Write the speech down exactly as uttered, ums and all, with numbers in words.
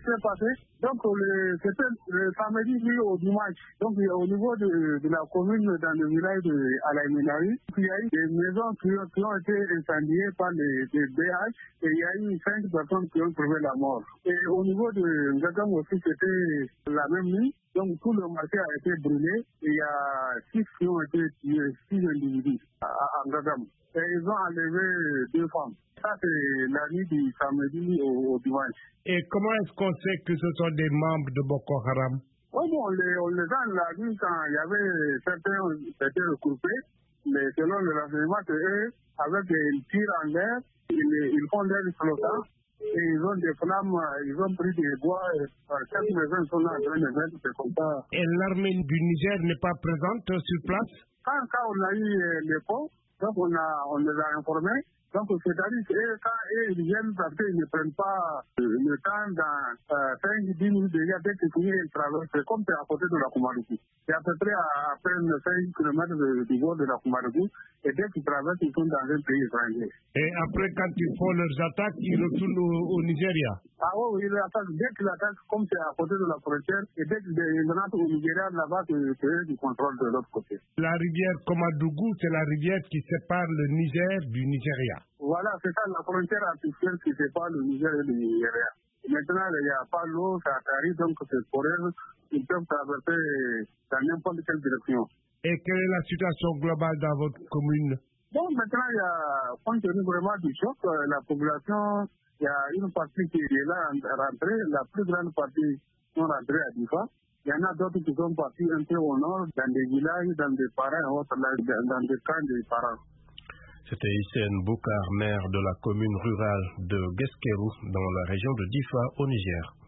s'est passé. Donc, le, c'était le samedi lui au dimanche. Donc, au niveau de, de la commune, dans le village de Alaïminaï, il y a eu des maisons qui ont, qui ont été incendiées par les, les B H et il y a eu cinq personnes qui ont trouvé la mort. Et au niveau de Ngagam aussi, c'était la même nuit. Donc, tout le marché a été brûlé et il y a six qui ont été tués, six individus à, à Ngagam. Et ils ont enlevé deux femmes. Ça, c'est la nuit du samedi au, au dimanche. Et comment est-ce qu'on sait que ce sont des membres de Boko Haram? Oui, bon, on les, on les a l'a vu quand il y avait certains qui étaient regroupés, mais selon le renseignement, c'est eux, avec des tirs en l'air, ils, ils font des flottants et ils ont des flammes, ils ont pris des bois, et chaque maison sont là en train de mettre, c'est comme ça. Et l'armée du Niger n'est pas présente sur place? Quand, quand on a eu les ponts, donc on, a, on les a informés. Donc, c'est-à-dire que quand ils viennent, parce qu'ils ne prennent pas le temps dans cinq à dix minutes déjà, dès qu'ils finissent, ils traversent. C'est comme c'est à côté de la Koumadougou. C'est à peu près à, à peine cinq kilomètres du bord de la Koumadougou. Et dès qu'ils traversent, ils sont dans un pays étranger. Et après, quand ils font leurs attaques, ils retournent au, au Nigeria? Ah oui, ils attaquent. Dès qu'ils attaquent, comme c'est à côté de la frontière, et dès qu'ils rentrent au Nigeria, là-bas, c'est eux qui contrôlent de l'autre côté. La rivière Koumadougou, c'est la rivière qui sépare le Niger du Nigeria. Voilà, c'est ça, la frontière artificielle qui sépare le Niger et le Nigeria. Maintenant, il n'y a pas l'eau, ça arrive, donc c'est pour eux, ils peuvent traverser dans n'importe quelle direction. Et quelle est la situation globale dans votre commune? Bon, maintenant, il y a, compte tenu vraiment du choc, la population, il y a une partie qui est là rentrée, la plus grande partie sont rentrées à Difa. Il y en a d'autres qui sont partis un peu au nord, dans des villages, dans des parents, autres, dans des camps des parents. C'était Hissène Boukar, maire de la commune rurale de Guesquerou, dans la région de Difa, au Niger.